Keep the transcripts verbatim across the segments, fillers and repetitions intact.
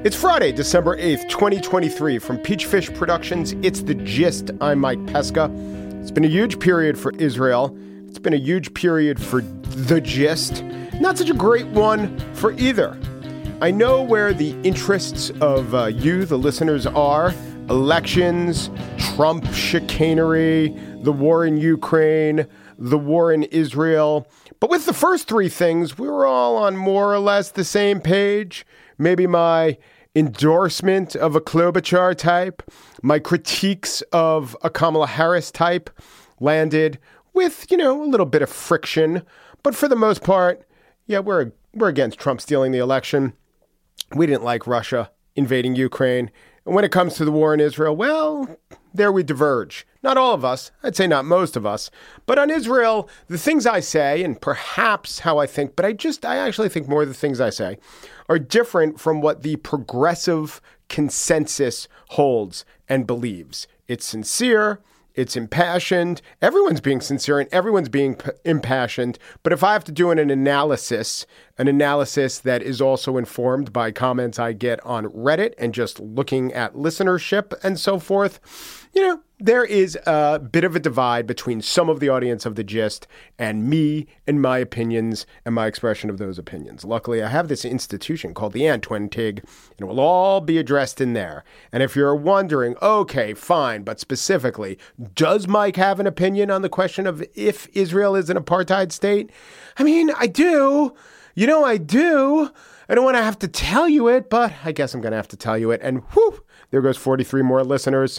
It's Friday, December eighth, twenty twenty-three. From Peachfish Productions, it's The Gist. I'm Mike Pesca. It's been a huge period for Israel. It's been a huge period for The Gist. Not such a great one for either. I know where the interests of uh, you, the listeners, are. Elections, Trump chicanery, the war in Ukraine, the war in Israel. But with the first three things, we were all on more or less the same page. Maybe my endorsement of a Klobuchar type, my critiques of a Kamala Harris type landed with, you know, a little bit of friction. But for the most part, yeah, we're we're against Trump stealing the election. We didn't like Russia invading Ukraine. And when it comes to the war in Israel, well, there we diverge. Not all of us. I'd say not most of us. But on Israel, the things I say, and perhaps how I think, but I just, I actually think more of the things I say are different from what the progressive consensus holds and believes. It's sincere. It's impassioned. Everyone's being sincere and everyone's being p- impassioned. But if I have to do an, an analysis, an analysis that is also informed by comments I get on Reddit and just looking at listenership and so forth, you know, there is a bit of a divide between some of the audience of The Gist and me and my opinions and my expression of those opinions. Luckily, I have this institution called the Antwen Tig, and it will all be addressed in there. And if you're wondering, okay, fine, but specifically, does Mike have an opinion on the question of if Israel is an apartheid state? I mean, I do. You know, I do. I don't want to have to tell you it, but I guess I'm going to have to tell you it. And whew, there goes forty-three more listeners.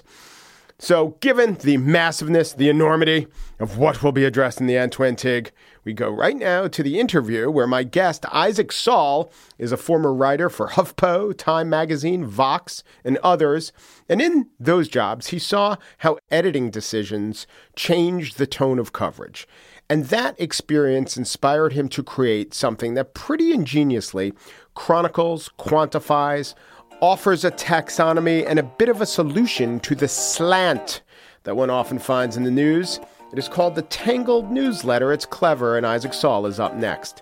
So given the massiveness, the enormity of what will be addressed in the Antwen Tig, we go right now to the interview where my guest, Isaac Saul, is a former writer for HuffPo, Time Magazine, Vox, and others. And in those jobs, he saw how editing decisions changed the tone of coverage. And that experience inspired him to create something that pretty ingeniously chronicles, quantifies, offers a taxonomy and a bit of a solution to the slant that one often finds in the news. It is called the Tangled Newsletter. It's clever, and Isaac Saul is up next.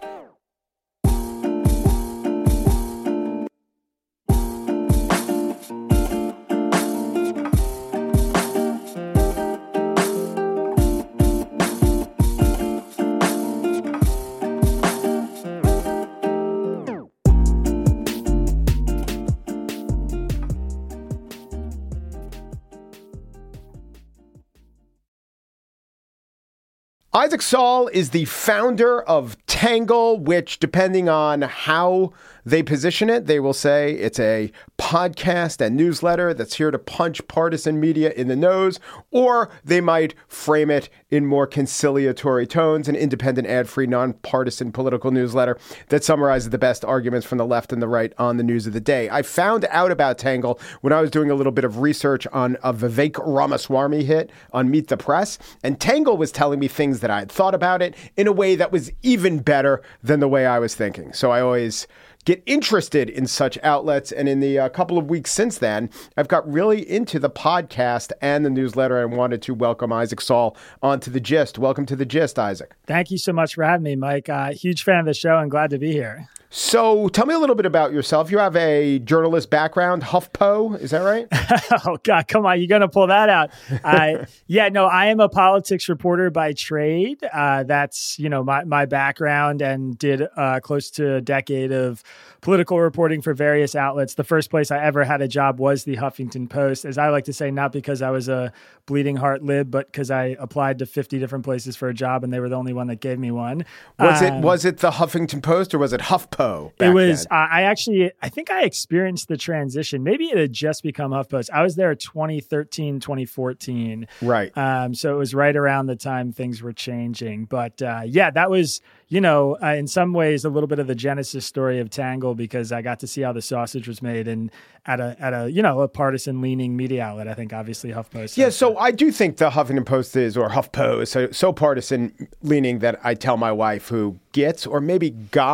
Isaac Saul is the founder of Tangle, which, depending on how they position it, they will say it's a podcast and newsletter that's here to punch partisan media in the nose, or they might frame it in more conciliatory tones, an independent, ad-free, nonpartisan political newsletter that summarizes the best arguments from the left and the right on the news of the day. I found out about Tangle when I was doing a little bit of research on a Vivek Ramaswamy hit on Meet the Press, and Tangle was telling me things that I had thought about it in a way that was even better than the way I was thinking. So I always get interested in such outlets. And in the uh, couple of weeks since then, I've got really into the podcast and the newsletter and wanted to welcome Isaac Saul onto The Gist. Welcome to The Gist, Isaac. Thank you so much for having me, Mike. Uh, huge fan of the show and glad to be here. So tell me a little bit about yourself. You have a journalist background, HuffPo, is that right? Oh, God, come on. You're going to pull that out. Uh, yeah, no, I am a politics reporter by trade. Uh, that's, you know, my, my background, and did uh, close to a decade of political reporting for various outlets. The first place I ever had a job was the Huffington Post, as I like to say, not because I was a bleeding heart lib, but because I applied to fifty different places for a job and they were the only one that gave me one. Was um, it was it the Huffington Post or was it HuffPo? It was, uh, I actually, I think I experienced the transition. Maybe it had just become HuffPost. I was there twenty thirteen, twenty fourteen. Right. Um, so it was right around the time things were changing. But uh, yeah, that was, you know, uh, in some ways a little bit of the genesis story of Tangle, because I got to see how the sausage was made, and at a, at a, you know, a partisan leaning media outlet. I think obviously HuffPost. Yeah. So I do think the Huffington Post is, or HuffPo is so, so partisan leaning that I tell my wife, who gets, or maybe got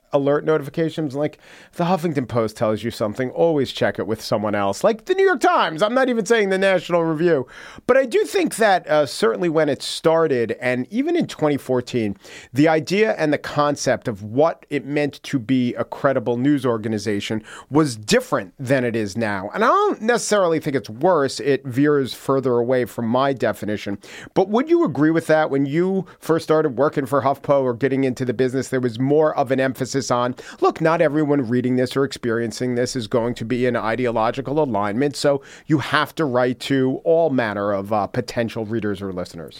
alert notifications. Like, the Huffington Post tells you something, always check it with someone else. Like the New York Times. I'm not even saying the National Review. But I do think that uh, certainly when it started, and even in twenty fourteen, the idea and the concept of what it meant to be a credible news organization was different than it is now. And I don't necessarily think it's worse. It veers further away from my definition. But would you agree with that? When you first started working for HuffPo or getting into the business, there was more of an emphasis on, look, not everyone reading this or experiencing this is going to be in ideological alignment. So you have to write to all manner of uh, potential readers or listeners.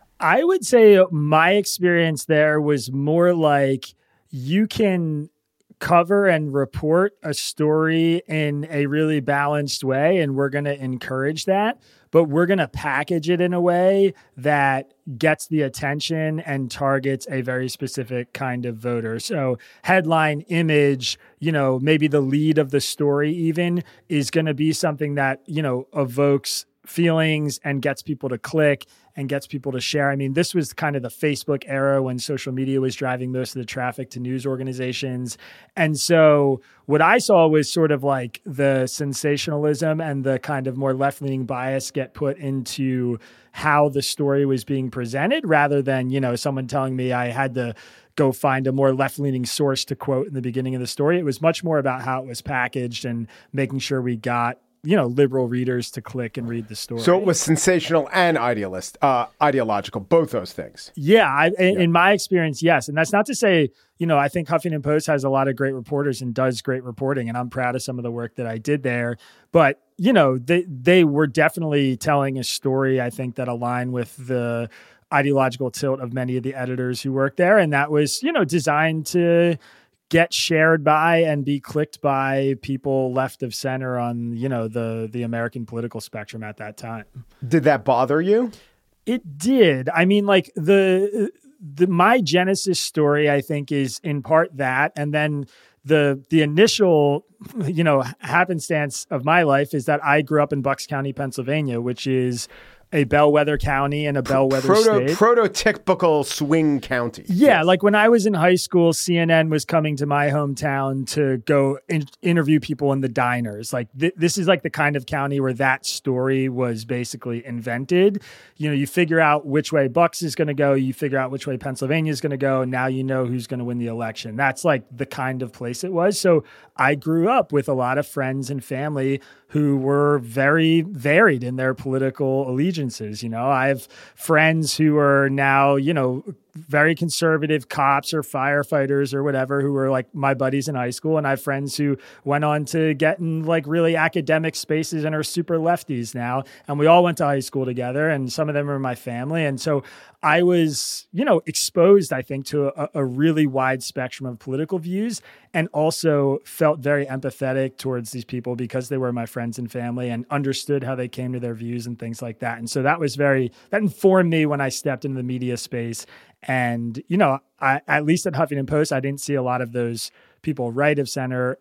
I would say my experience there was more like you can cover and report a story in a really balanced way, and we're going to encourage that. But we're going to package it in a way that gets the attention and targets a very specific kind of voter. So headline, image, you know, maybe the lead of the story even is going to be something that, you know, evokes feelings and gets people to click and gets people to share. I mean, this was kind of the Facebook era when social media was driving most of the traffic to news organizations. And so what I saw was sort of like the sensationalism and the kind of more left-leaning bias get put into how the story was being presented rather than, you know, someone telling me I had to go find a more left-leaning source to quote in the beginning of the story. It was much more about how it was packaged and making sure we got, you know, liberal readers to click and read the story. So it was sensational and idealist, uh, ideological, both those things. Yeah, I, in, yeah. in my experience, yes. And that's not to say, you know, I think Huffington Post has a lot of great reporters and does great reporting, and I'm proud of some of the work that I did there. But, you know, they, they were definitely telling a story, I think, that aligned with the ideological tilt of many of the editors who worked there. And that was, you know, designed to get shared by and be clicked by people left of center on, you know, the the American political spectrum at that time. Did that bother you? It did. I mean, like the the my Genesis story, I think, is in part that, and then the the initial, you know, happenstance of my life is that I grew up in Bucks County, Pennsylvania, which is a bellwether county and a bellwether Proto, state. Prototypical swing county. Yeah, yes. Like when I was in high school, C N N was coming to my hometown to go in, interview people in the diners. Like th- this is like the kind of county where that story was basically invented. You know, you figure out which way Bucks is going to go, you figure out which way Pennsylvania is going to go, and now you know who's going to win the election. That's like the kind of place it was. So I grew up with a lot of friends and family who were very varied in their political allegiances. You know, I have friends who are now, you know, very conservative cops or firefighters or whatever who were like my buddies in high school. And I have friends who went on to get in like really academic spaces and are super lefties now. And we all went to high school together, and some of them are my family. And so I was, you know, exposed, I think, to a, a really wide spectrum of political views, and also felt very empathetic towards these people because they were my friends and family and understood how they came to their views and things like that. And so that was very, that informed me when I stepped into the media space. And, you know, I, at least at Huffington Post, I didn't see a lot of those people right of center,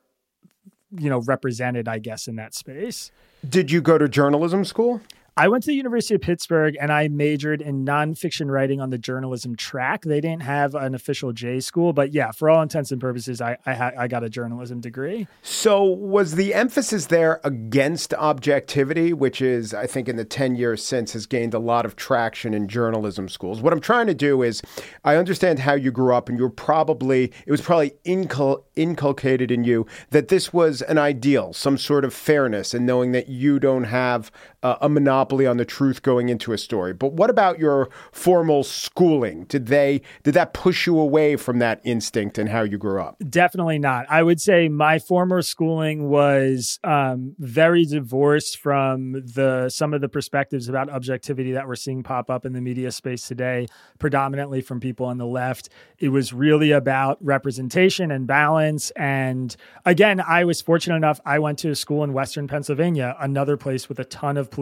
you know, represented, I guess, in that space. Did you go to journalism school? I went to the University of Pittsburgh and I majored in nonfiction writing on the journalism track. They didn't have an official J school, but yeah, for all intents and purposes, I I, ha- I got a journalism degree. So was the emphasis there against objectivity, which is, I think in the ten years since, has gained a lot of traction in journalism schools? What I'm trying to do is, I understand how you grew up, and you were probably, it was probably incul- inculcated in you that this was an ideal, some sort of fairness, and knowing that you don't have uh, a monopoly on the truth going into a story. But what about your formal schooling? Did they did that push you away from that instinct and how you grew up? Definitely not. I would say my former schooling was um, very divorced from the some of the perspectives about objectivity that we're seeing pop up in the media space today, predominantly from people on the left. It was really about representation and balance. And again, I was fortunate enough, I went to a school in Western Pennsylvania, another place with a ton of political diversity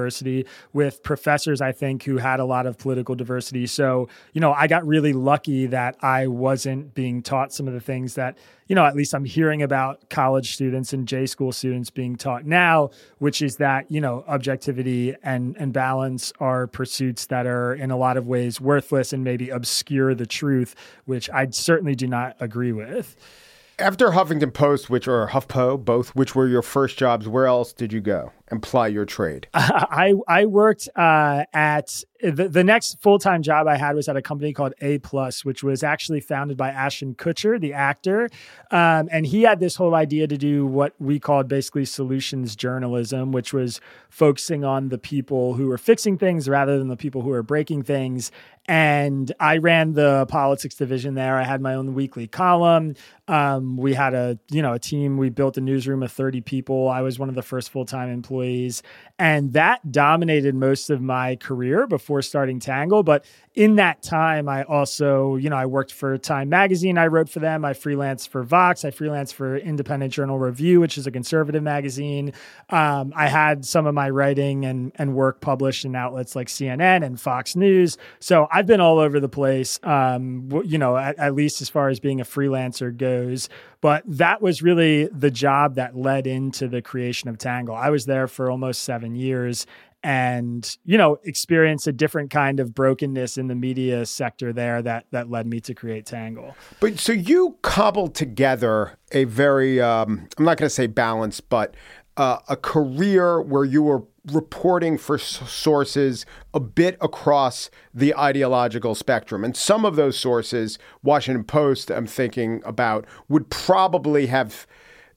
diversity, with professors, I think, who had a lot of political diversity. So, you know, I got really lucky that I wasn't being taught some of the things that, you know, at least I'm hearing about college students and J school students being taught now, which is that, you know, objectivity and, and balance are pursuits that are in a lot of ways worthless and maybe obscure the truth, which I certainly do not agree with. After Huffington Post, which or HuffPo, both, which were your first jobs, where else did you go and ply your trade? Uh, I I worked uh, at the, the next full-time job I had was at a company called A Plus, which was actually founded by Ashton Kutcher, the actor. Um, and he had this whole idea to do what we called basically solutions journalism, which was focusing on the people who were fixing things rather than the people who were breaking things. And I ran the politics division there. I had my own weekly column. Um, we had a, you know, a team. We built a newsroom of thirty people. I was one of the first full-time employees. And that dominated most of my career before starting Tangle. But in that time, I also, you know, I worked for Time Magazine. I wrote for them. I freelanced for Vox. I freelanced for Independent Journal Review, which is a conservative magazine. Um, I had some of my writing and, and work published in outlets like C N N and Fox News. So I've been all over the place, um, you know, at, at least as far as being a freelancer goes. But that was really the job that led into the creation of Tangle. I was there for almost seven years and, you know, experienced a different kind of brokenness in the media sector there that that led me to create Tangle. But so you cobbled together a very, um, I'm not going to say balanced, but uh, a career where you were reporting for sources a bit across the ideological spectrum. And some of those sources, Washington Post, I'm thinking about, would probably have,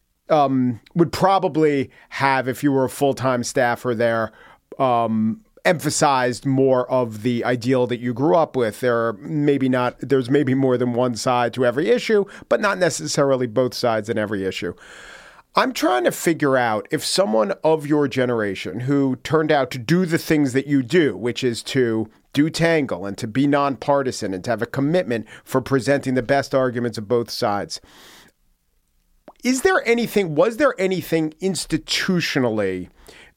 um, would probably have, if you were a full-time staffer there, um, emphasized more of the ideal that you grew up with. There are maybe not, there's maybe more than one side to every issue, but not necessarily both sides in every issue. I'm trying to figure out if someone of your generation who turned out to do the things that you do, which is to do Tangle and to be nonpartisan and to have a commitment for presenting the best arguments of both sides, is there anything, was there anything institutionally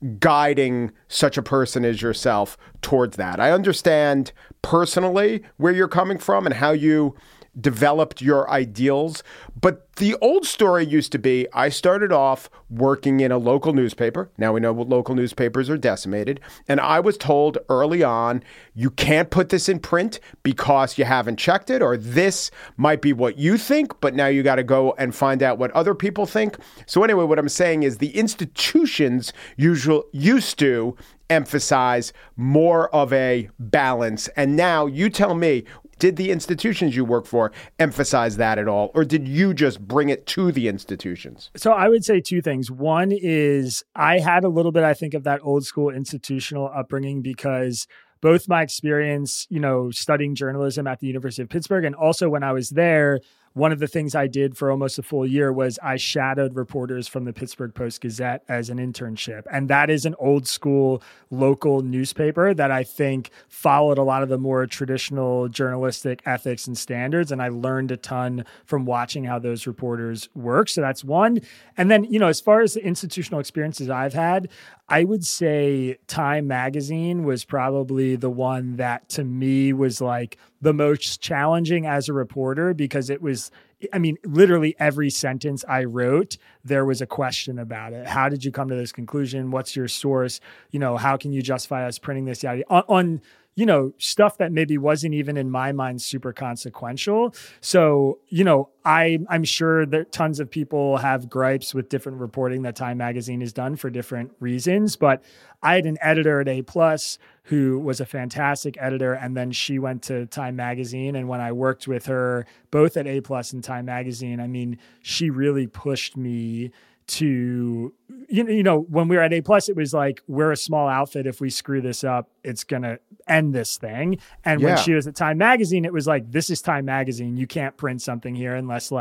guiding such a person as yourself towards that? I understand personally where you're coming from and how you developed your ideals. But the old story used to be, I started off working in a local newspaper. Now we know what local newspapers are decimated. And I was told early on, you can't put this in print because you haven't checked it, or this might be what you think, but now you got to go and find out what other people think. So anyway, what I'm saying is the institutions usual used to emphasize more of a balance. And now you tell me, did the institutions you work for emphasize that at all? Or did you just bring it to the institutions? So I would say two things. One is I had a little bit, I think, of that old school institutional upbringing because both my experience, you know, studying journalism at the University of Pittsburgh and also when I was there, one of the things I did for almost a full year was I shadowed reporters from the Pittsburgh Post-Gazette as an internship. And that is an old school local newspaper that I think followed a lot of the more traditional journalistic ethics and standards. And I learned a ton from watching how those reporters work. So that's one. And then, you know, as far as the institutional experiences I've had, I would say Time Magazine was probably the one that to me was like the most challenging as a reporter because it was, I mean, literally every sentence I wrote, there was a question about it. How did you come to this conclusion? What's your source? You know, how can you justify us printing this on, on you know, stuff that maybe wasn't even in my mind super consequential. So, you know, I, I'm sure that tons of people have gripes with different reporting that Time Magazine has done for different reasons. But I had an editor at A Plus who was a fantastic editor. And then she went to Time Magazine. And when I worked with her, both at A Plus and Time Magazine, I mean, she really pushed me to, you know, you know, when we were at A Plus, it was like, we're a small outfit. If we screw this up, it's going to end this thing. And yeah. When she was at Time Magazine, it was like, this is Time Magazine. You can't print something here unless like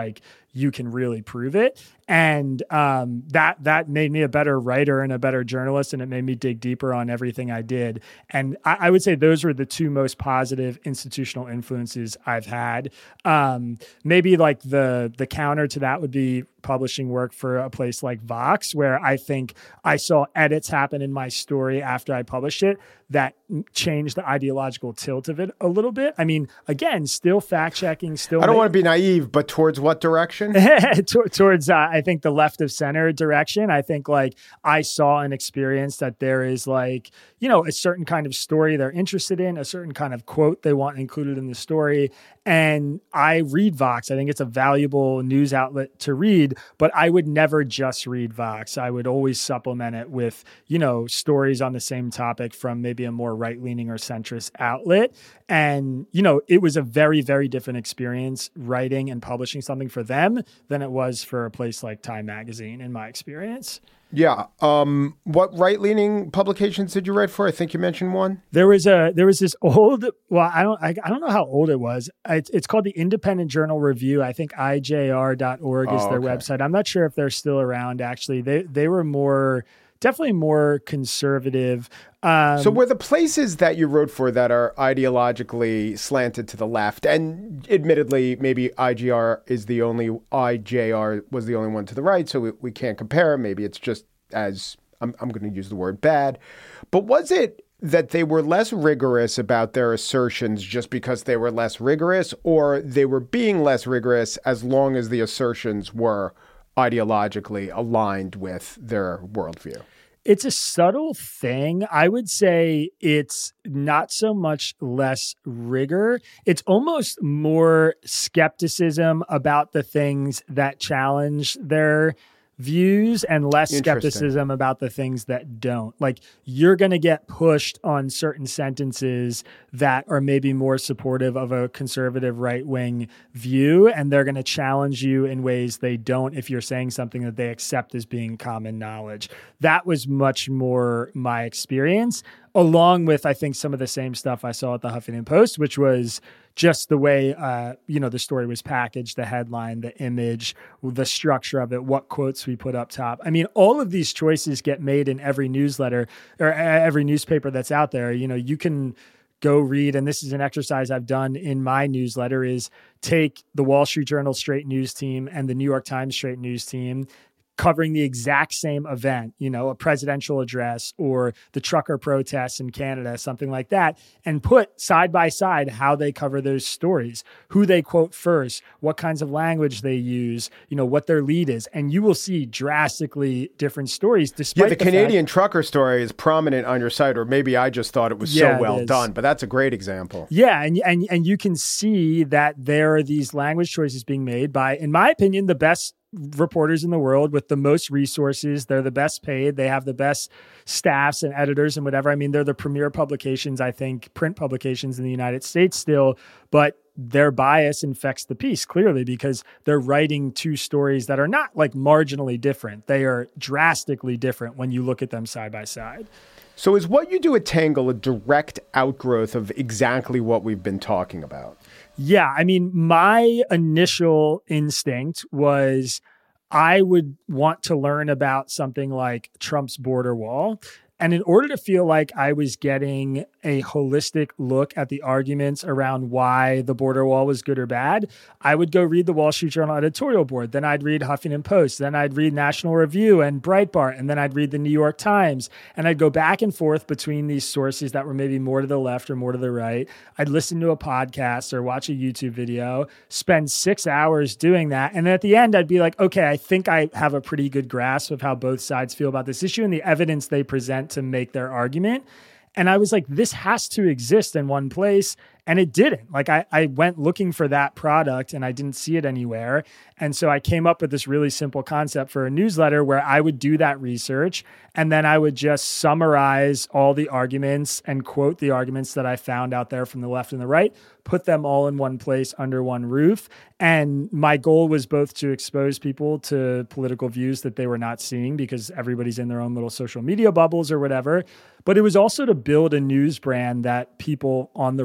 you can really prove it. And um, that that made me a better writer and a better journalist, and it made me dig deeper on everything I did. And I, I would say those were the two most positive institutional influences I've had. Um, maybe like the the counter to that would be publishing work for a place like Vox, where I think I saw edits happen in my story after I published it that changed the ideological tilt of it a little bit. I mean, again, still fact checking, still. I don't want to be naive, but towards what direction? towards, uh, I think, the left of center direction. I think like I saw and experienced that there is like, you know, a certain kind of story they're interested in, a certain kind of quote they want included in the story. And I read Vox. I think it's a valuable news outlet to read, but I would never just read Vox. I would always supplement it with, you know, stories on the same topic from maybe a more right-leaning or centrist outlet. And, you know, it was a very, very different experience writing and publishing something for them than it was for a place like Time Magazine, in my experience. Yeah. Um, what right-leaning publications did you write for? I think you mentioned one. There was a there was this old. Well, I don't I, I don't know how old it was. It's, it's called the Independent Journal Review. I think I J R dot org is oh, their okay. website. I'm not sure if they're still around. Actually, they they were more definitely more conservative. Um, so were the places that you wrote for that are ideologically slanted to the left, and admittedly, maybe I G R is the only, I J R was the only one to the right, so we, we can't compare. Maybe it's just as, I'm, I'm going to use the word bad. But was it that they were less rigorous about their assertions just because they were less rigorous, or they were being less rigorous as long as the assertions were ideologically aligned with their worldview? It's a subtle thing. I would say it's not so much less rigor. It's almost more skepticism about the things that challenge their views and less skepticism about the things that don't. Like, you're going to get pushed on certain sentences that are maybe more supportive of a conservative right-wing view, and they're going to challenge you in ways they don't if you're saying something that they accept as being common knowledge. That was much more my experience, along with, I think, some of the same stuff I saw at the Huffington Post, which was just the way, uh, you know, the story was packaged, the headline, the image, the structure of it, what quotes we put up top. I mean, all of these choices get made in every newsletter or every newspaper that's out there. You know, you can go read, and this is an exercise I've done in my newsletter, is take the Wall Street Journal straight news team and the New York Times straight news team covering the exact same event, you know, a presidential address or the trucker protests in Canada, something like that, and put side by side how they cover those stories, who they quote first, what kinds of language they use, you know, what their lead is. And you will see drastically different stories. Despite yeah, the, the Canadian fact, trucker story is prominent on your site, or maybe I just thought it was yeah, so well done, but that's a great example. Yeah, and, and, and you can see that there are these language choices being made by, in my opinion, the best reporters in the world with the most resources. They're the best paid. They have the best staffs and editors and whatever. I mean, they're the premier publications, I think, print publications in the United States still, but their bias infects the piece clearly because they're writing two stories that are not like marginally different. They are drastically different when you look at them side by side. So is what you do at Tangle a direct outgrowth of exactly what we've been talking about? Yeah, I mean, my initial instinct was I would want to learn about something like Trump's border wall. And in order to feel like I was getting a holistic look at the arguments around why the border wall was good or bad, I would go read the Wall Street Journal editorial board. Then I'd read Huffington Post. Then I'd read National Review and Breitbart. And then I'd read the New York Times. And I'd go back and forth between these sources that were maybe more to the left or more to the right. I'd listen to a podcast or watch a YouTube video, spend six hours doing that. And then at the end, I'd be like, okay, I think I have a pretty good grasp of how both sides feel about this issue and the evidence they present to make their argument. And I was like, this has to exist in one place. And it didn't. Like I, I went looking for that product and I didn't see it anywhere. And so I came up with this really simple concept for a newsletter where I would do that research and then I would just summarize all the arguments and quote the arguments that I found out there from the left and the right, put them all in one place under one roof. And my goal was both to expose people to political views that they were not seeing because everybody's in their own little social media bubbles or whatever. But it was also to build a news brand that people on the right and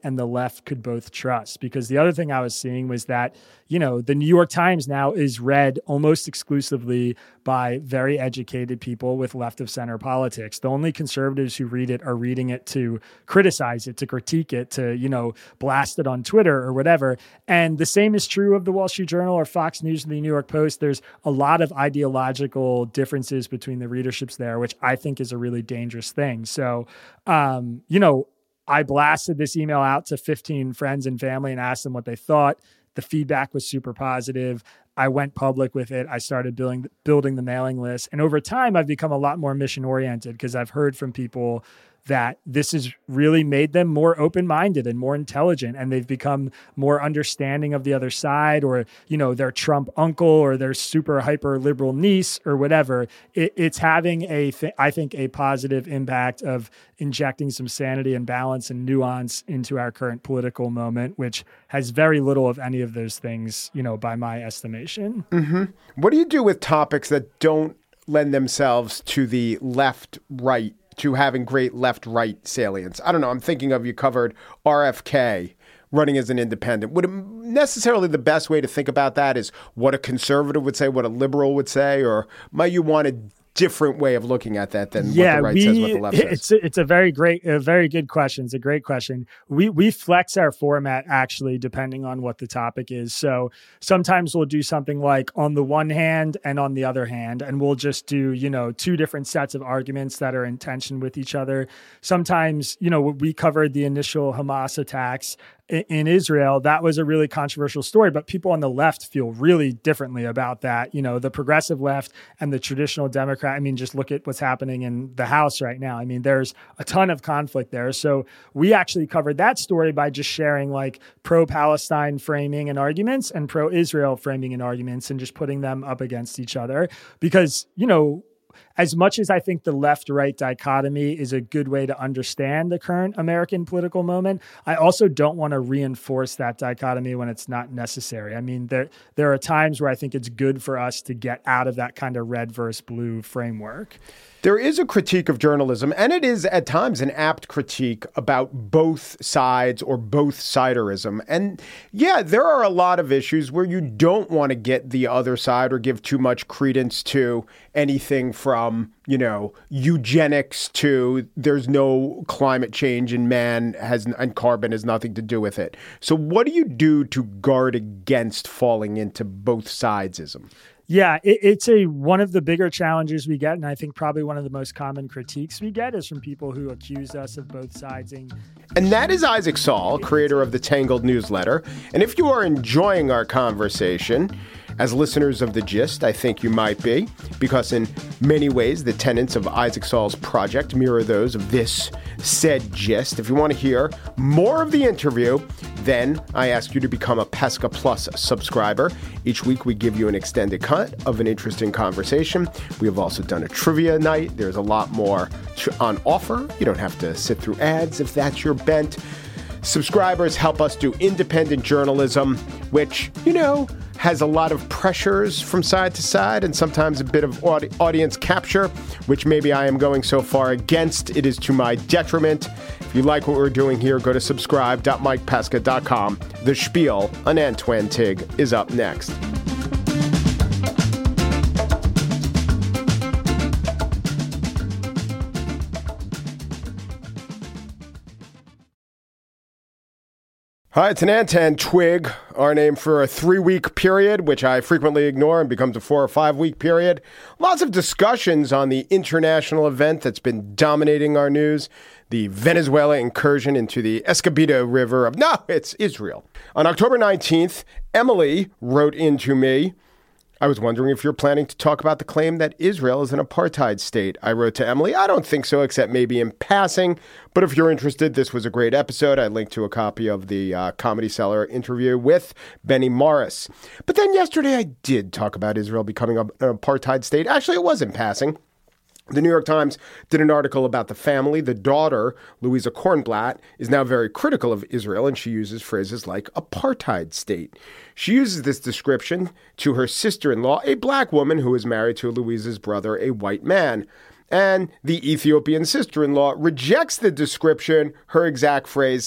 and the left could both trust. Because the other thing I was seeing was that, you know, the New York Times now is read almost exclusively by very educated people with left of center politics. The only conservatives who read it are reading it to criticize it, to critique it, to, you know, blast it on Twitter or whatever. And the same is true of the Wall Street Journal or Fox News and the New York Post. There's a lot of ideological differences between the readerships there, which I think is a really dangerous thing. So, um, you know, I blasted this email out to fifteen friends and family and asked them what they thought. The feedback was super positive. I went public with it. I started building building the mailing list. And over time, I've become a lot more mission oriented because I've heard from people that this has really made them more open-minded and more intelligent, and they've become more understanding of the other side, or, you know, their Trump uncle or their super hyper liberal niece or whatever. It, it's having a, th- I think, a positive impact of injecting some sanity and balance and nuance into our current political moment, which has very little of any of those things, you know, by my estimation. Mm-hmm. What do you do with topics that don't lend themselves to the left-right, to having great left-right salience? I don't know. I'm thinking of, you covered R F K running as an independent. Would it necessarily the best way to think about that is what a conservative would say, what a liberal would say, or might you want a different way of looking at that than yeah, what the right we, says, what the left says? It's a, it's a very great, a very good question. It's a great question. We we flex our format actually depending on what the topic is. So sometimes we'll do something like on the one hand and on the other hand, and we'll just do, you know, two different sets of arguments that are in tension with each other. Sometimes, you know, we covered the initial Hamas attacks in Israel. That was a really controversial story, but people on the left feel really differently about that. You know, the progressive left and the traditional Democrat. I mean, just look at what's happening in the House right now. I mean, there's a ton of conflict there. So we actually covered that story by just sharing like pro-Palestine framing and arguments and pro-Israel framing and arguments and just putting them up against each other. Because, you know, as much as I think the left-right dichotomy is a good way to understand the current American political moment, I also don't want to reinforce that dichotomy when it's not necessary. I mean, there there are times where I think it's good for us to get out of that kind of red versus blue framework. There is a critique of journalism, and it is at times an apt critique about both sides or both siderism. And yeah, there are a lot of issues where you don't want to get the other side or give too much credence to anything from, you know, eugenics to there's no climate change and man has and carbon has nothing to do with it. So what do you do to guard against falling into both sidesism? Yeah, it, it's a one of the bigger challenges we get, and I think probably one of the most common critiques we get is from people who accuse us of both sidesing. And that is Isaac Saul, creator of the Tangled newsletter. And if you are enjoying our conversation, as listeners of The Gist, I think you might be, because in many ways, the tenets of Isaac Saul's project mirror those of this said Gist. If you want to hear more of the interview, then I ask you to become a Pesca Plus subscriber. Each week, we give you an extended cut of an interesting conversation. We have also done a trivia night. There's a lot more on offer. You don't have to sit through ads if that's your bent. Subscribers help us do independent journalism, which, you know, has a lot of pressures from side to side and sometimes a bit of audi- audience capture, which maybe I am going so far against. It is to my detriment. If you like what we're doing here, go to subscribe dot mike pesca dot com. The spiel on Antoine Tig is up next. Hi, it's an Antoine Twig, our name for a three-week period, which I frequently ignore and becomes a four- or five-week period. Lots of discussions on the international event that's been dominating our news, the Venezuela incursion into the Escobedo River of... No, it's Israel. On October nineteenth, Emily wrote into me, I was wondering if you're planning to talk about the claim that Israel is an apartheid state. I wrote to Emily, I don't think so, except maybe in passing. But if you're interested, this was a great episode. I linked to a copy of the uh, Comedy Cellar interview with Benny Morris. But then yesterday I did talk about Israel becoming a, an apartheid state. Actually, it was in passing. The New York Times did an article about the family. The daughter, Louisa Kornblatt, is now very critical of Israel, and she uses phrases like apartheid state. She uses this description to her sister-in-law, a black woman who is married to Louisa's brother, a white man. And the Ethiopian sister-in-law rejects the description, her exact phrase,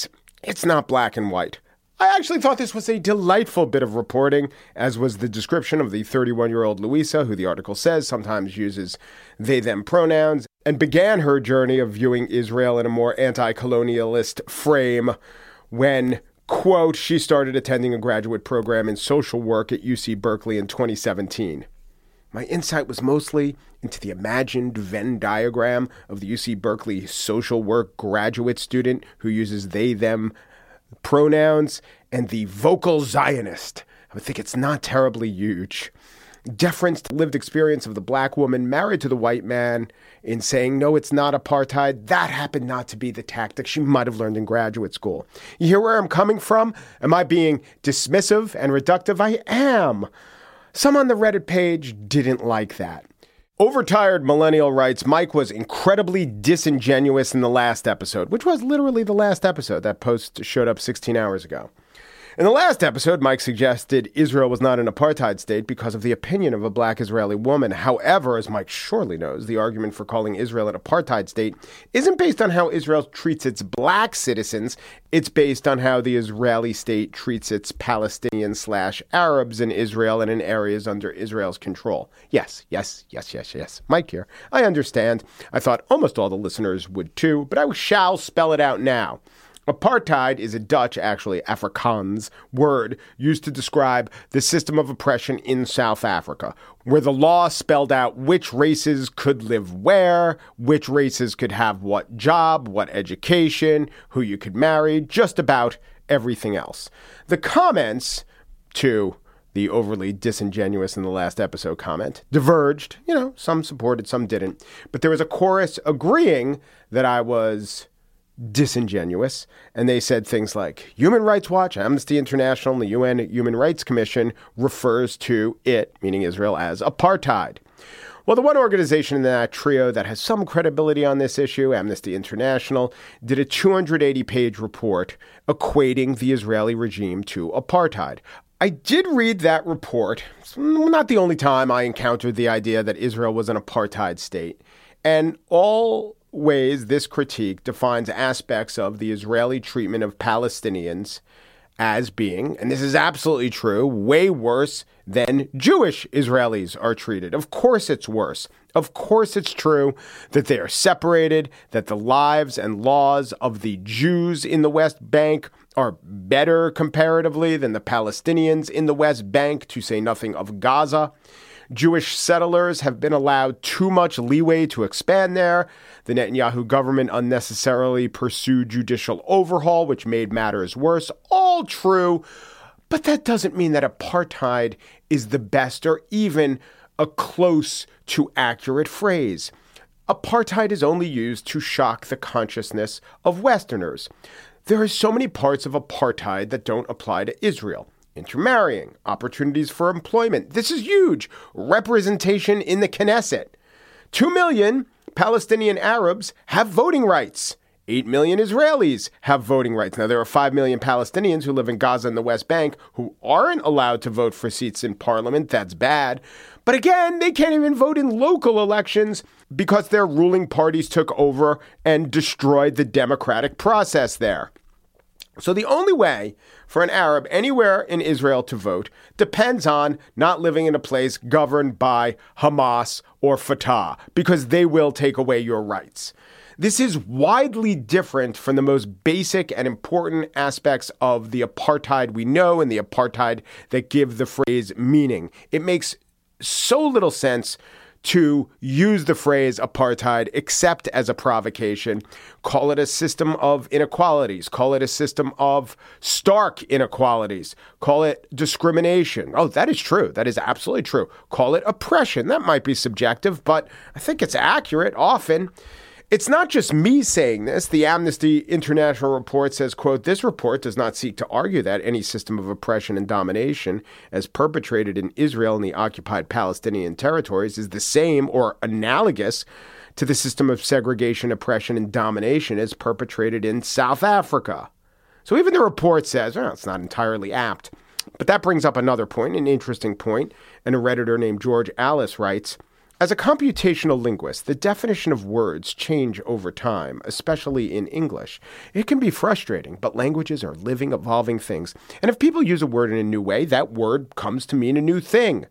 It's not black and white. I actually thought this was a delightful bit of reporting, as was the description of the thirty-one-year-old Louisa, who the article says sometimes uses they-them pronouns, and began her journey of viewing Israel in a more anti-colonialist frame when, quote, she started attending a graduate program in social work at U C Berkeley in twenty seventeen. My insight was mostly into the imagined Venn diagram of the U C Berkeley social work graduate student who uses they-them pronouns and the vocal Zionist. I would think it's not terribly huge. Deference to lived experience of the black woman married to the white man in saying, no, it's not apartheid. That happened not to be the tactic she might have learned in graduate school. You hear where I'm coming from? Am I being dismissive and reductive? I am. Some on the Reddit page didn't like that. Overtired Millennial writes, Mike was incredibly disingenuous in the last episode, which was literally the last episode. That post showed up sixteen hours ago. In the last episode, Mike suggested Israel was not an apartheid state because of the opinion of a black Israeli woman. However, as Mike surely knows, the argument for calling Israel an apartheid state isn't based on how Israel treats its black citizens. It's based on how the Israeli state treats its Palestinian slash Arabs in Israel and in areas under Israel's control. Yes, yes, yes, yes, yes. Mike here. I understand. I thought almost all the listeners would too, but I shall spell it out now. Apartheid is a Dutch, actually Afrikaans, word used to describe the system of oppression in South Africa, where the law spelled out which races could live where, which races could have what job, what education, who you could marry, just about everything else. The comments to the overly disingenuous in the last episode comment diverged. You know, some supported, some didn't. But there was a chorus agreeing that I was disingenuous, and they said things like Human Rights Watch, Amnesty International, and the U N Human Rights Commission refers to it, meaning Israel, as apartheid. Well, the one organization in that trio that has some credibility on this issue, Amnesty International, did a two hundred eighty page report equating the Israeli regime to apartheid. I did read that report. It's not the only time I encountered the idea that Israel was an apartheid state, and all ways this critique defines aspects of the Israeli treatment of Palestinians as being, and this is absolutely true, way worse than Jewish Israelis are treated. Of course it's worse. Of course it's true that they are separated, that the lives and laws of the Jews in the West Bank are better comparatively than the Palestinians in the West Bank, to say nothing of Gaza. Jewish settlers have been allowed too much leeway to expand there. The Netanyahu government unnecessarily pursued judicial overhaul, which made matters worse. All true, but that doesn't mean that apartheid is the best or even a close to accurate phrase. Apartheid is only used to shock the consciousness of Westerners. There are so many parts of apartheid that don't apply to Israel. Intermarrying, opportunities for employment. This is huge. Representation in the Knesset. Two million Palestinian Arabs have voting rights. Eight million Israelis have voting rights. Now, there are five million Palestinians who live in Gaza and the West Bank who aren't allowed to vote for seats in parliament. That's bad. But again, they can't even vote in local elections because their ruling parties took over and destroyed the democratic process there. So the only way for an Arab anywhere in Israel to vote depends on not living in a place governed by Hamas or Fatah, because they will take away your rights. This is widely different from the most basic and important aspects of the apartheid we know and the apartheid that give the phrase meaning. It makes so little sense to use the phrase apartheid except as a provocation. Call it a system of inequalities. Call it a system of stark inequalities. Call it discrimination. Oh, that is true. That is absolutely true. Call it oppression. That might be subjective, but I think it's accurate often. It's not just me saying this. The Amnesty International report says, quote, this report does not seek to argue that any system of oppression and domination as perpetrated in Israel and the occupied Palestinian territories is the same or analogous to the system of segregation, oppression, and domination as perpetrated in South Africa. So even the report says, well, it's not entirely apt. But that brings up another point, an interesting point, and a Redditor named George Alice writes, As a computational linguist, the definition of words change over time, especially in English. It can be frustrating, but languages are living, evolving things. And if people use a word in a new way, that word comes to mean a new thing.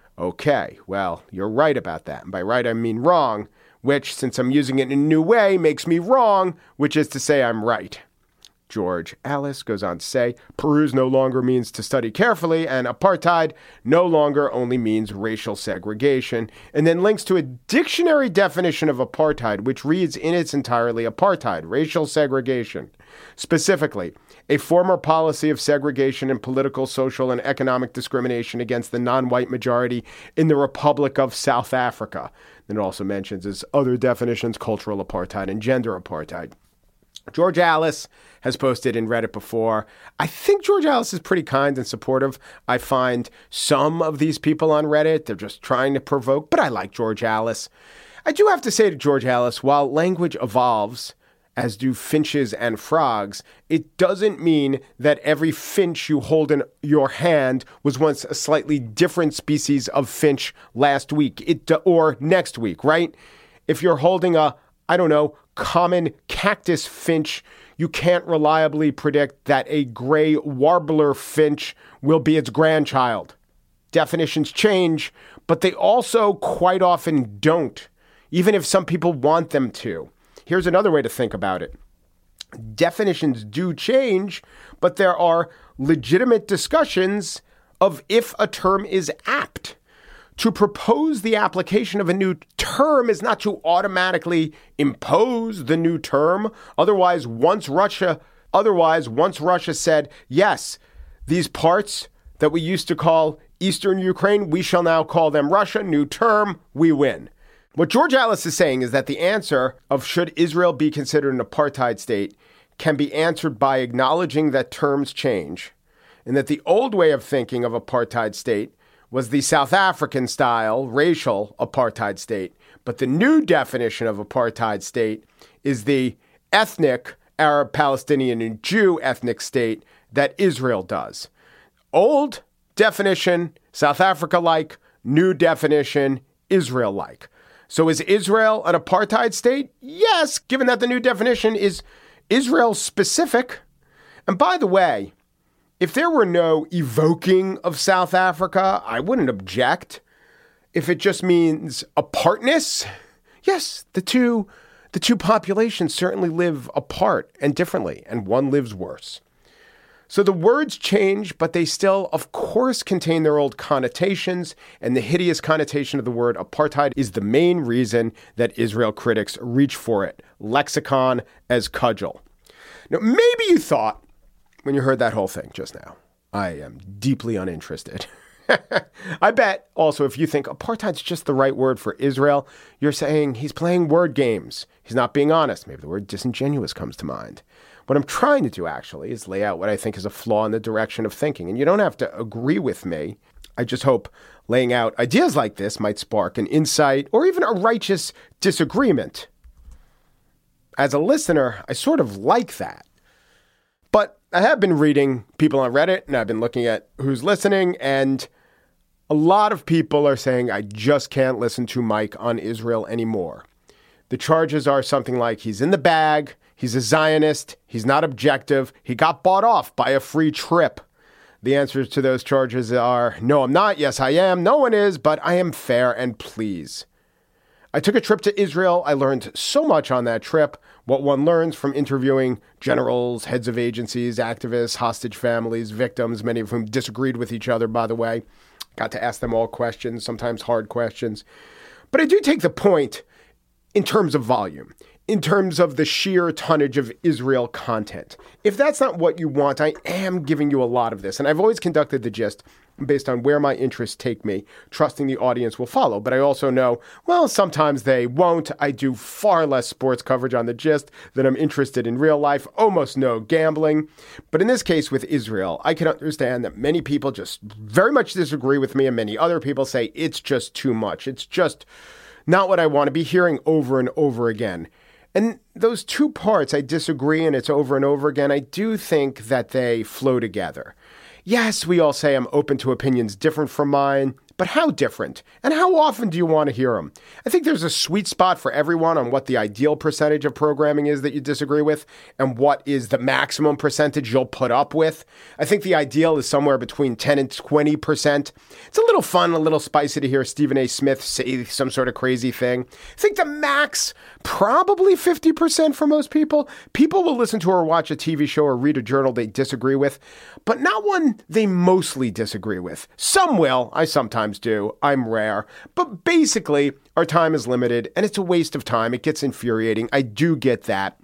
Okay, well, you're right about that. And by right, I mean wrong, which, since I'm using it in a new way, makes me wrong, which is to say I'm right. George Alice goes on to say, peruse no longer means to study carefully, and apartheid no longer only means racial segregation, and then links to a dictionary definition of apartheid, which reads in its entirety apartheid, racial segregation. Specifically, a former policy of segregation and political, social, and economic discrimination against the non-white majority in the Republic of South Africa. Then it also mentions as other definitions, cultural apartheid and gender apartheid. George Alice has posted in Reddit before. I think George Alice is pretty kind and supportive. I find some of these people on Reddit, they're just trying to provoke, but I like George Alice. I do have to say to George Alice, while language evolves, as do finches and frogs, it doesn't mean that every finch you hold in your hand was once a slightly different species of finch last week it, or next week, right? If you're holding a, I don't know, common cactus finch, you can't reliably predict that a gray warbler finch will be its grandchild. Definitions change, but they also quite often don't, even if some people want them to. Here's another way to think about it. Definitions do change, but there are legitimate discussions of if a term is apt. To propose the application of a new term is not to automatically impose the new term. Otherwise, once Russia, otherwise, once Russia said, yes, these parts that we used to call Eastern Ukraine, we shall now call them Russia. New term, we win. What George Alice is saying is that the answer of should Israel be considered an apartheid state can be answered by acknowledging that terms change, and that the old way of thinking of apartheid state was the South African-style racial apartheid state, but the new definition of apartheid state is the ethnic Arab, Palestinian, and Jew ethnic state that Israel does. Old definition, South Africa-like. New definition, Israel-like. So is Israel an apartheid state? Yes, given that the new definition is Israel-specific. And by the way, if there were no evoking of South Africa, I wouldn't object. If it just means apartness, yes, the two, the two populations certainly live apart and differently, and one lives worse. So the words change, but they still, of course, contain their old connotations, and the hideous connotation of the word apartheid is the main reason that Israel critics reach for it. Lexicon as cudgel. Now, maybe you thought, when you heard that whole thing just now, I am deeply uninterested. I bet also if you think apartheid's just the right word for Israel, you're saying he's playing word games. He's not being honest. Maybe the word disingenuous comes to mind. What I'm trying to do actually is lay out what I think is a flaw in the direction of thinking. And you don't have to agree with me. I just hope laying out ideas like this might spark an insight or even a righteous disagreement. As a listener, I sort of like that. But I have been reading people on Reddit, and I've been looking at who's listening, and a lot of people are saying, I just can't listen to Mike on Israel anymore. The charges are something like he's in the bag, he's a Zionist, he's not objective, he got bought off by a free trip. The answers to those charges are, no, I'm not, yes, I am, no one is, but I am fair and please. I took a trip to Israel. I learned so much on that trip, what one learns from interviewing generals, heads of agencies, activists, hostage families, victims, many of whom disagreed with each other, by the way. Got to ask them all questions, sometimes hard questions. But I do take the point in terms of volume, in terms of the sheer tonnage of Israel content. If that's not what you want, I am giving you a lot of this. And I've always conducted the gist based on where my interests take me, trusting the audience will follow. But I also know, well, sometimes they won't. I do far less sports coverage on the gist than I'm interested in real life, almost no gambling. But in this case with Israel, I can understand that many people just very much disagree with me, and many other people say it's just too much. It's just not what I want to be hearing over and over again. And those two parts, I disagree, and it's over and over again. I do think that they flow together. Yes, we all say I'm open to opinions different from mine, but how different? And how often do you want to hear them? I think there's a sweet spot for everyone on what the ideal percentage of programming is that you disagree with and what is the maximum percentage you'll put up with. I think the ideal is somewhere between ten and twenty percent. It's a little fun, a little spicy to hear Stephen A. Smith say some sort of crazy thing. I think the max, probably fifty percent for most people. People will listen to or watch a T V show or read a journal they disagree with, but not one they mostly disagree with. Some will. I sometimes do. I'm rare. But basically, our time is limited, and it's a waste of time. It gets infuriating. I do get that.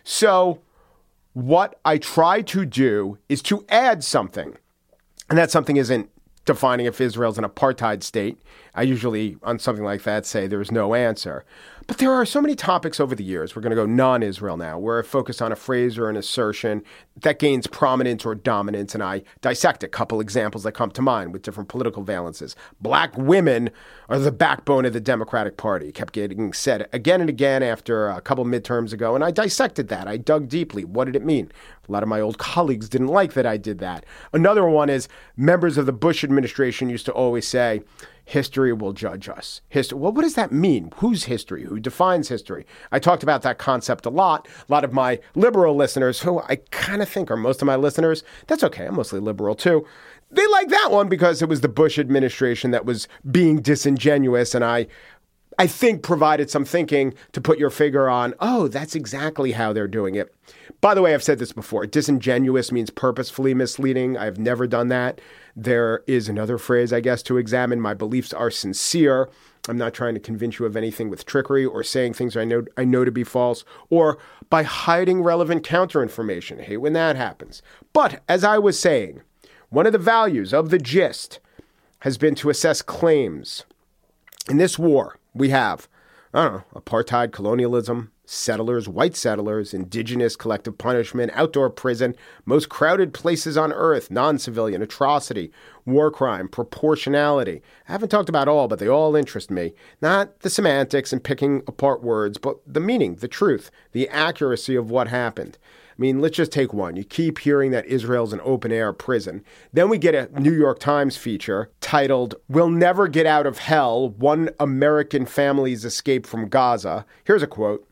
So what I try to do is to add something. And that something isn't defining if Israel's an apartheid state. I usually, on something like that, say there's no answer. But there are so many topics over the years, we're going to go non-Israel now, where I focus on a phrase or an assertion that gains prominence or dominance, and I dissect a couple examples that come to mind with different political valences. Black women are the backbone of the Democratic Party. It kept getting said again and again after a couple midterms ago, and I dissected that. I dug deeply. What did it mean? A lot of my old colleagues didn't like that I did that. Another one is members of the Bush administration used to always say, history will judge us. History. Well, what does that mean? Whose history? Who defines history? I talked about that concept a lot. A lot of my liberal listeners, who I kind of think are most of my listeners, that's okay. I'm mostly liberal too. They like that one because it was the Bush administration that was being disingenuous, and I I think provided some thinking to put your finger on, oh, that's exactly how they're doing it. By the way, I've said this before. Disingenuous means purposefully misleading. I've never done that. There is another phrase, I guess, to examine. My beliefs are sincere. I'm not trying to convince you of anything with trickery or saying things I know I know to be false or by hiding relevant counterinformation. I hate when that happens. But as I was saying, one of the values of the gist has been to assess claims. In this war, we have, I don't know, apartheid, colonialism, settlers, white settlers, indigenous collective punishment, outdoor prison, most crowded places on earth, non-civilian atrocity, war crime, proportionality. I haven't talked about all, but they all interest me. Not the semantics and picking apart words, but the meaning, the truth, the accuracy of what happened. I mean, let's just take one. You keep hearing that Israel's an open-air prison. Then we get a New York Times feature titled, We'll Never Get Out of Hell, One American Family's Escape from Gaza. Here's a quote.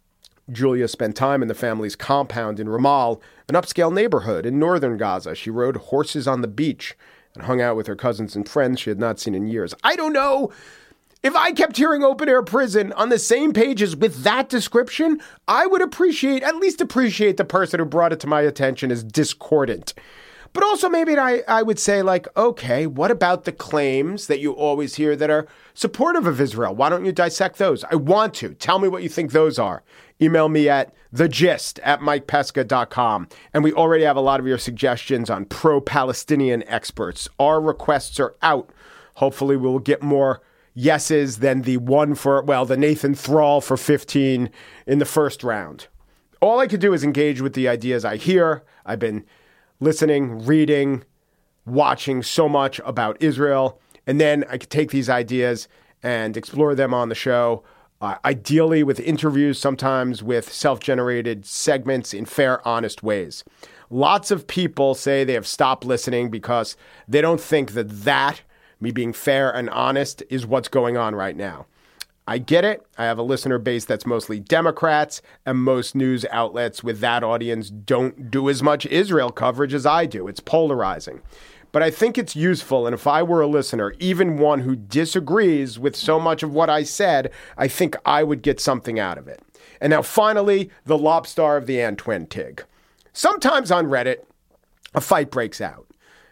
Julia spent time in the family's compound in Ramal, an upscale neighborhood in northern Gaza. She rode horses on the beach and hung out with her cousins and friends she had not seen in years. I don't know. If I kept hearing open-air prison on the same pages with that description, I would appreciate, at least appreciate the person who brought it to my attention as discordant. But also maybe I, I would say, like, okay, what about the claims that you always hear that are supportive of Israel? Why don't you dissect those? I want to. Tell me what you think those are. Email me at thegist at mike pesca dot com. And we already have a lot of your suggestions on pro-Palestinian experts. Our requests are out. Hopefully we'll get more yeses than the one for, well, the Nathan Thrall for fifteen in the first round. All I could do is engage with the ideas I hear. I've been listening, reading, watching so much about Israel, and then I could take these ideas and explore them on the show, uh, ideally with interviews, sometimes with self-generated segments in fair, honest ways. Lots of people say they have stopped listening because they don't think that that me being fair and honest is what's going on right now. I get it. I have a listener base that's mostly Democrats, and most news outlets with that audience don't do as much Israel coverage as I do. It's polarizing. But I think it's useful, and if I were a listener, even one who disagrees with so much of what I said, I think I would get something out of it. And now finally, the lobstar of the Antwen Tig. Sometimes on Reddit, a fight breaks out,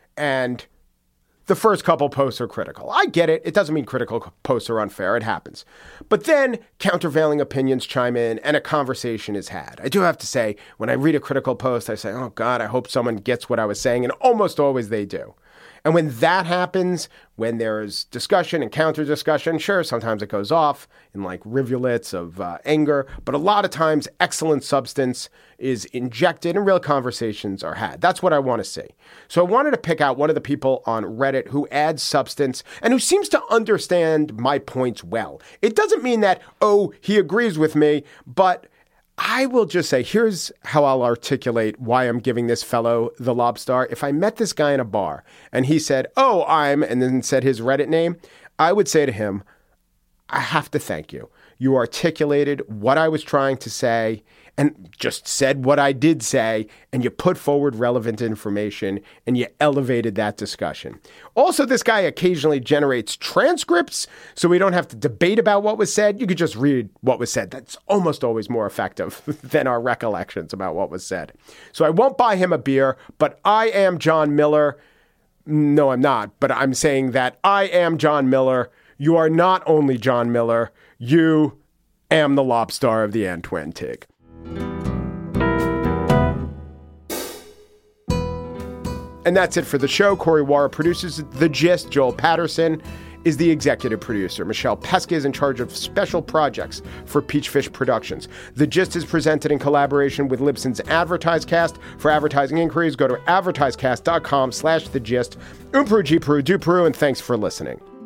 and the first couple posts are critical. I get it. It doesn't mean critical posts are unfair. It happens. But then countervailing opinions chime in and a conversation is had. I do have to say, when I read a critical post, I say, oh God, I hope someone gets what I was saying. And almost always they do. And when that happens, when there's discussion and counter discussion, sure, sometimes it goes off in like rivulets of uh, anger, but a lot of times excellent substance is injected and real conversations are had. That's what I want to see. So I wanted to pick out one of the people on Reddit who adds substance and who seems to understand my points well. It doesn't mean that, oh, he agrees with me, but I will just say, here's how I'll articulate why I'm giving this fellow the Lobstar. If I met this guy in a bar and he said, oh, I'm, and then said his Reddit name, I would say to him, I have to thank you. You articulated what I was trying to say and just said what I did say, and you put forward relevant information and you elevated that discussion. Also, this guy occasionally generates transcripts, so we don't have to debate about what was said. You could just read what was said. That's almost always more effective than our recollections about what was said. So I won't buy him a beer, but I am John Miller. No, I'm not, but I'm saying that I am John Miller. You are not only John Miller. You am the Lobstar of the Antwin Tig. And that's it for the show. Corey Wara produces The Gist. Joel Patterson is the executive producer. Michelle Pesca is in charge of special projects for Peachfish Productions. The Gist is presented in collaboration with Libsyn's AdvertiseCast. For advertising inquiries, go to advertisecast.com slash The Gist. Umpru, G Peru, Du Peru, and thanks for listening.